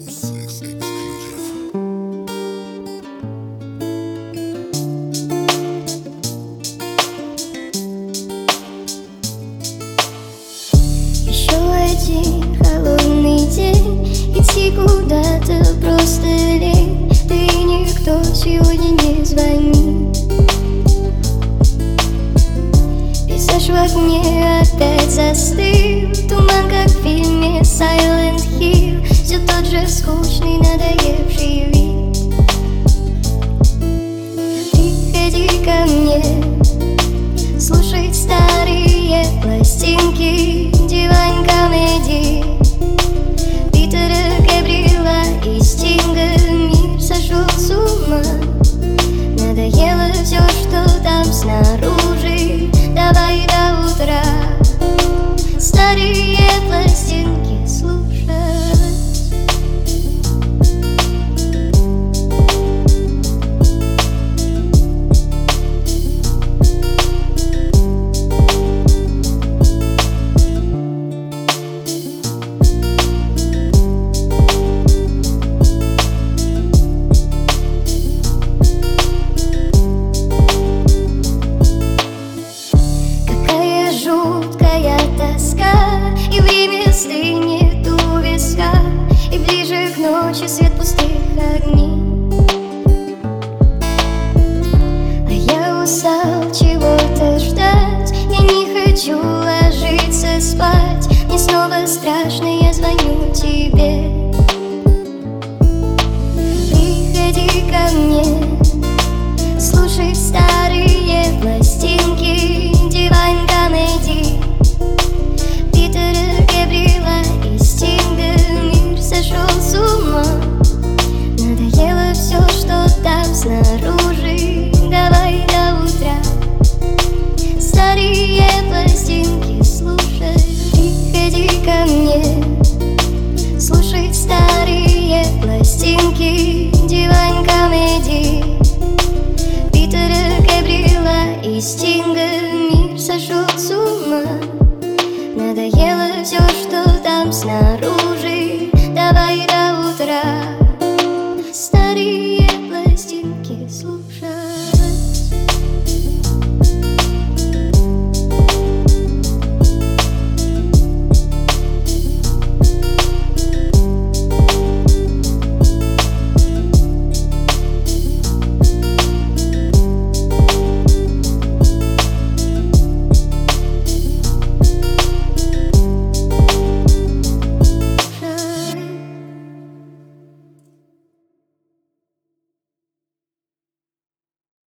Еще один холодный день, идти куда-то просто лень. Да и никто сегодня не звонит. Пейзаж в окне опять застыл, туман, как в фильме Silent Hill. Все тот же скучный, надоевший вид. Приходи ко мне слушать старые пластинки, Divine Comedy Питера Габриэла и Стинга. Мир сошел с ума, надоело все, что там снаружи. Давай до утра старые пластинки слушать. Жуткая тоска, и время стынет у виска, и ближе к ночи свет пустых огней. А я устал чего-то ждать, я не хочу ложиться спать. Мне снова страшно, я звоню тебе. Приходи ко мне слушать старые пластинки, Divine Comedy Питера Габриэла и Стинга. Мир сошел с ума, надоело все, что там снаружи. Давай до утра старые пластинки слушать. Приходи ко мне слушать старые пластинки, Divine Comedy Питера Габриэла и Стинга. Мир сошел с ума, надоело все, что там снаружи. Давай до утра